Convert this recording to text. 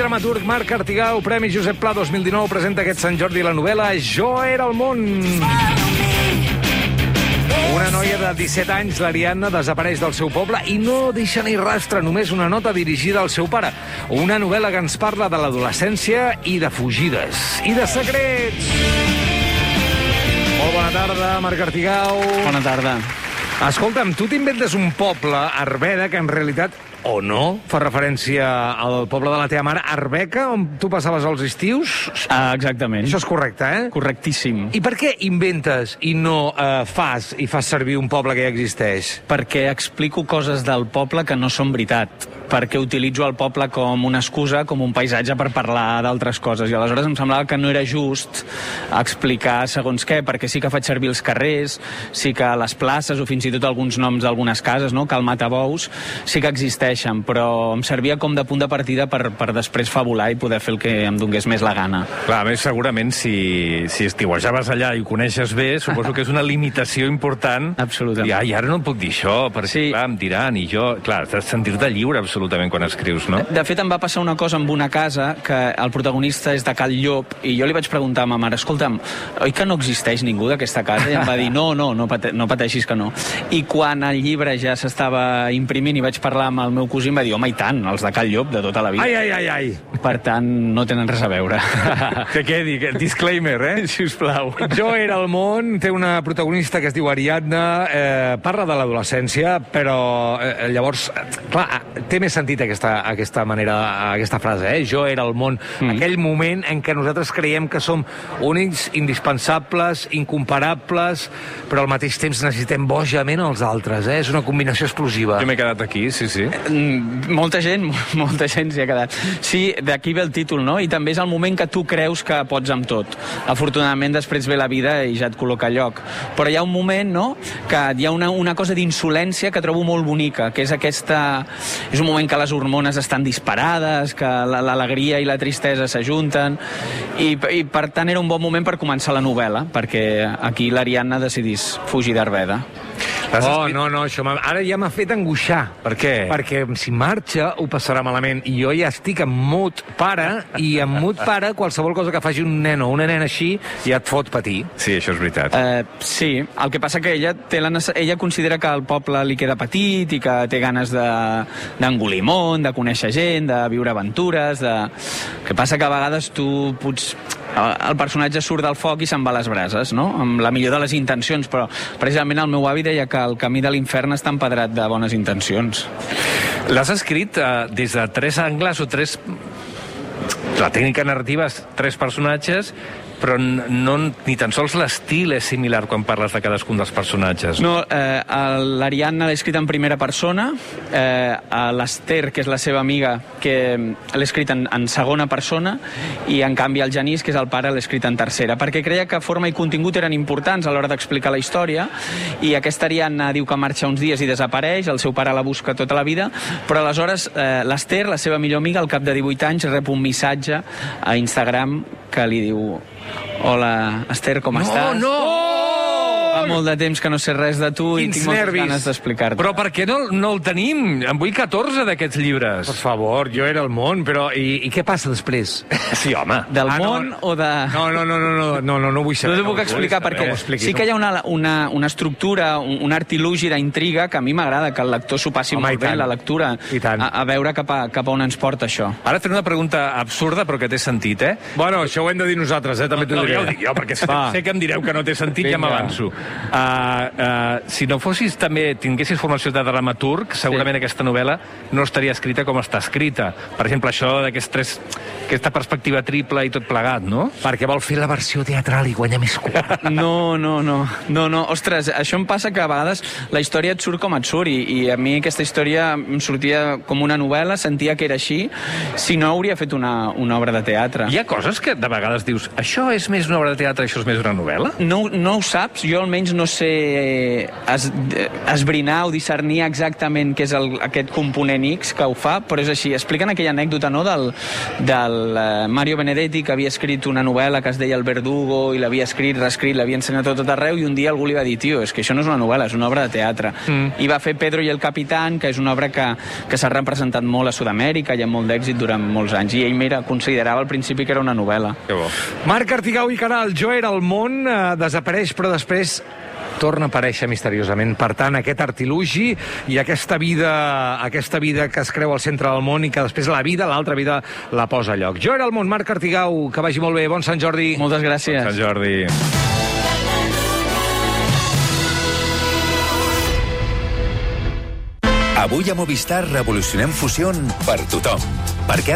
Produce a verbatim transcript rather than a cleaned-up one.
dramaturg Marc Artigau, Premi Josep Pla dos mil dinou, presenta aquest Sant Jordi la novel·la Jo era el món. Una noia de disset anys, l'Ariadna, desapareix del seu poble i no deixa ni rastre, només una nota dirigida al seu pare. Una novel·la que ens parla de l'adolescència i de fugides. I de secrets. Molt bona tarda, Marc Artigau. Bona tarda. Escolta'm, tu t'inventes un poble, Arbeca, que en realitat, o no, fa referència al poble de la teva mare, Arbeca, on tu passaves els estius? Ah, exactament. Això és correcte, eh? Correctíssim. I per què inventes i no eh, fas i fas servir un poble que ja existeix? Perquè explico coses del poble que no són veritat. Perquè utilitzo el poble com una excusa, com un paisatge per parlar d'altres coses. I aleshores em semblava que no era just explicar segons què, perquè sí que faig servir els carrers, sí que les places o fins i tot alguns noms d'algunes cases, no? Cal Matabous, sí que existeixen, però em servia com de punt de partida per, per després fabular i poder fer el que em donés més la gana. Clar, a més, segurament, si, si estiuejaves allà i ho coneixes bé, suposo que és una limitació important. Absolutament. I ai, ara no puc dir això, perquè Sí. clar, em diran, i jo... Clar, has de sentir-te lliure absolutament quan escrius, no? De fet, em va passar una cosa amb una casa que el protagonista és de Cal Llop i jo li vaig preguntar a ma mare, escolta'm, oi que no existeix ningú d'aquesta casa? I em va dir, no, no, no, pate no pateixis que no. I quan el llibre ja s'estava imprimint i vaig parlar amb el meu cosí, em va dir, home, i tant, els de Cal Llop, de tota la vida. Ai, ai, ai, ai. Per tant, no tenen res a veure. Que quedi, que disclaimer, eh? Sisplau. Jo era el món, té una protagonista que es diu Ariadna, eh, parla de l'adolescència, però eh, llavors, clar, té més sentit aquesta, aquesta manera, aquesta frase, eh? Jo era el món. Mm. Aquell moment en què nosaltres creiem que som únics, indispensables, incomparables, però al mateix temps necessitem bojament els altres, eh? És una combinació explosiva. Jo m'he quedat aquí, sí, sí. Mm, molta gent, molta gent s'hi ha quedat. Sí, d'aquí ve el títol, no? I també és el moment que tu creus que pots amb tot. Afortunadament, després ve la vida i ja et col·loca a lloc. Però hi ha un moment, no?, que hi ha una, una cosa d'insolència que trobo molt bonica, que és aquesta... És un moment que les hormones estan disparades, que l'alegria i la tristesa s'ajunten, i, i per tant era un bon moment per començar la novel·la, perquè aquí l'Ariadna decidís fugir d'Arbeda. Oh, no, no, això ara ja m'ha fet angoixar. Per què? Perquè si marxa ho passarà malament. I jo ja estic en mut pare, i en mut pare qualsevol cosa que faci un nen o una nena així ja et fot patir. Sí, això és veritat. Uh, sí, el que passa que ella, té la ella considera que el poble li queda petit i que té ganes d'engolir món, de conèixer gent, de viure aventures, de... El que passa que a vegades tu pots... El personatge surt del foc i se'n va a les brases, no? Amb la millor de les intencions, però precisament el meu avi deia que el camí de l'infern està empedrat de bones intencions. L'has escrit uh, des de tres angles o tres... La tècnica narrativa és tres personatges, però no, ni tan sols l'estil és similar quan parles de cadascun dels personatges. No, eh, l'Ariadna l'he escrit en primera persona, eh, l'Ester, que és la seva amiga, que l'he escrit en, en segona persona, i en canvi el Genís, que és el pare, l'he escrit en tercera, perquè creia que forma i contingut eren importants a l'hora d'explicar la història, i aquesta Ariadna diu que marxa uns dies i desapareix, el seu pare la busca tota la vida, però aleshores eh, l'Ester, la seva millor amiga, al cap de divuit anys, rep un missatge a Instagram que li diu: hola, Ester, com no, estàs? No, no! Fa molt de temps que no sé res de tu i Quins tinc moltes nervis. ganes d'explicar-te. Però per què no, no el tenim? En vull catorze d'aquests llibres. Per favor, jo era el món, però... I, i què passa després? Sí, home. Del Ah, no. món o de... No, no, no, no, no, no, no, no vull No saber. t'ho puc no, explicar vull perquè saber. sí que hi ha una, una, una estructura, un, un artilugi d'intriga que a mi m'agrada, que el lector s'ho passi Home, molt i bé, tant. la lectura, I tant. a, a veure cap a, cap a on ens porta això. Ara et faré una pregunta absurda, però que té sentit, eh? Bueno, això ho hem de dir nosaltres, eh? També t'ho No, diré. ja ho dic jo, perquè sé, Va. sé que em direu que no té sentit, Vinga. ja m'avanço. Uh, uh, si no fossis també, tinguessis formació de dramaturg, segurament sí. Aquesta novel·la no estaria escrita com està escrita. Per exemple, això d'aquests tres... aquesta perspectiva triple i tot plegat, no? Perquè vol fer la versió teatral i guanyar més cua. No, no, no, no, no. Ostres, això em passa que a vegades la història et surt com et surt i, i a mi aquesta història em sortia com una novel·la, sentia que era així, si no hauria fet una, una obra de teatre. Hi ha coses que de vegades dius això és més una obra de teatre, això és més una novel·la? No, no ho saps, jo almenys almenys no sé es, esbrinar o discernir exactament què és el, aquest component X que ho fa, però és així. Expliquen aquella anècdota, no?, del, del uh, Mario Benedetti, que havia escrit una novel·la que es deia El Verdugo, i l'havia escrit, reescrit, l'havia ensenyat tot, tot arreu, i un dia algú li va dir, tio, és que això no és una novel·la, és una obra de teatre. Mm. I va fer Pedro i el Capitán, que és una obra que, que s'ha representat molt a Sud-amèrica i amb molt d'èxit durant molts anys, i ell, mira, considerava al principi que era una novel·la. Que bo. Marc Artigau i Caral, Jo era el món, eh, desapareix, però després torna a aparèixer misteriosament. Per tant, aquest artilugi i aquesta vida, aquesta vida que es creu al centre del món i que després la vida, l'altra vida, la posa a lloc. Jo era el món, Marc Artigau, que vagi molt bé. Bon Sant Jordi. Moltes gràcies. Bon Sant Jordi. Avui a Movistar revolucionem Fusión per tothom. Perquè